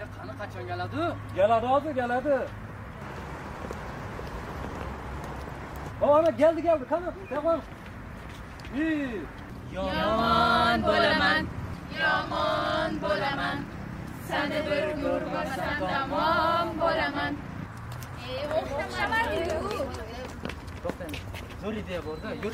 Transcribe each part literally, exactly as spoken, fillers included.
qani qachon keladi? Keladi hozir, keladi. Ana geldi geldi qani, devam. Bir. Yomon bo'laman, yomon bo'laman. Seni bir ko'rmasam tamom bo'laman. Ey, o'xshamaydi-ku. To'xtang. Zo'r ideya bor-da, yur.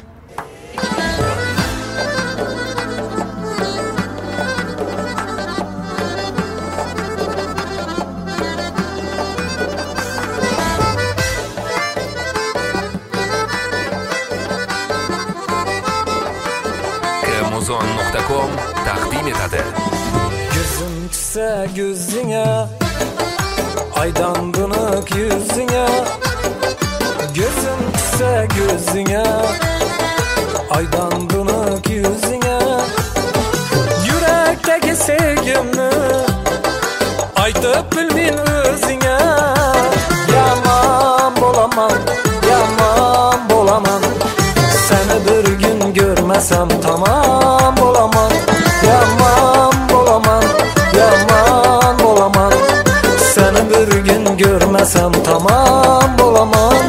kremozon nuqta com taqdim etadi. Gözüm tusa gözüne, aydan bunuq yüzüne. Gözüm tusa gözüne, aydan bunuq yüzüne. Yürekteki sevgimni aytıp bilmin özüne. Yaman bolaman, yaman bolaman. Seni bir gün görmesem tamam bolaman. Yaman bolaman, yaman bolaman. Seni bir gün görmesem tamam bolaman.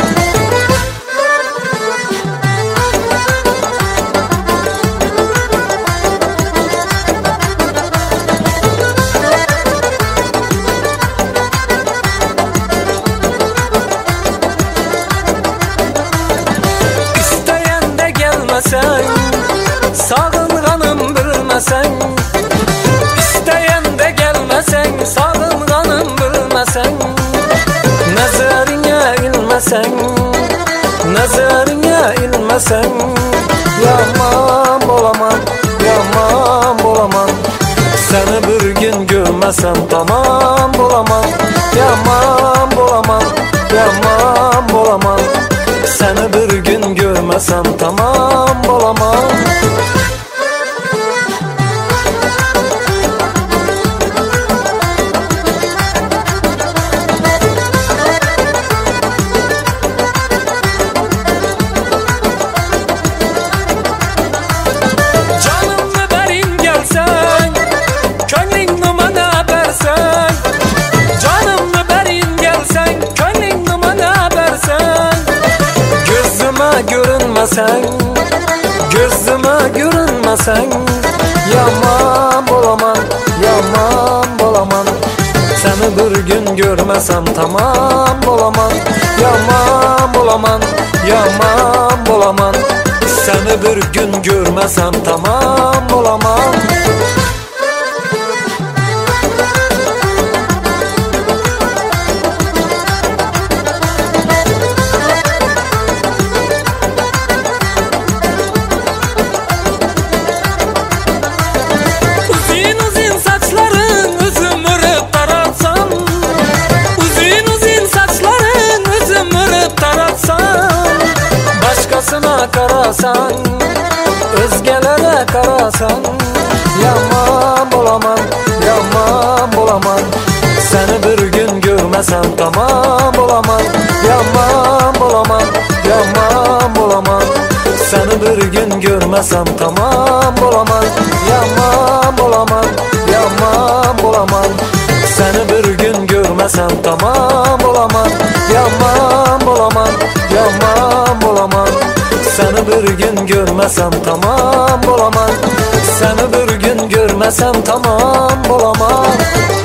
İsteyende gelmesen, sağınganım bilmesen. İsteyende gelmesen, sağınganım bilmesen. Nazarına ilmesen, nazarına ilmesen. Yaman bolaman, yaman bolaman. Seni bir gün görmesem tamam bolaman. Yaman bolaman, yaman bolaman. Seni bir gün görmesem tamam bolaman. Canımı verin gelsen, könlünü bana versen. Canımı verin gelsen, könlünü bana versen. Gözüme görünmesen, gözüme görünmesen. Yaman bolaman, yaman bolaman. Seni bir gün görmesem tamam bolaman. Yaman bolaman, yaman bolaman. Seni bir gün görmesem tamam bolaman. Uzun uzun saçların üzüm örüp taratsan. Uzun uzun saçların üzüm örüp taratsan. Başkasına karasan, özgelere karasan. Yaman bolaman, yaman bolaman. Seni bir gün görmesem tamam bolaman. Yaman bolaman, yaman bolaman. Seni bir gün görmesem tamam bolaman. Yaman bolaman, yaman bolaman. Seni bir gün görmesem tamam bolaman. Yaman bolaman, yaman bolaman. Seni bir gün görmesem tamam bolaman. Seni bir gün görmesem tamam bolaman.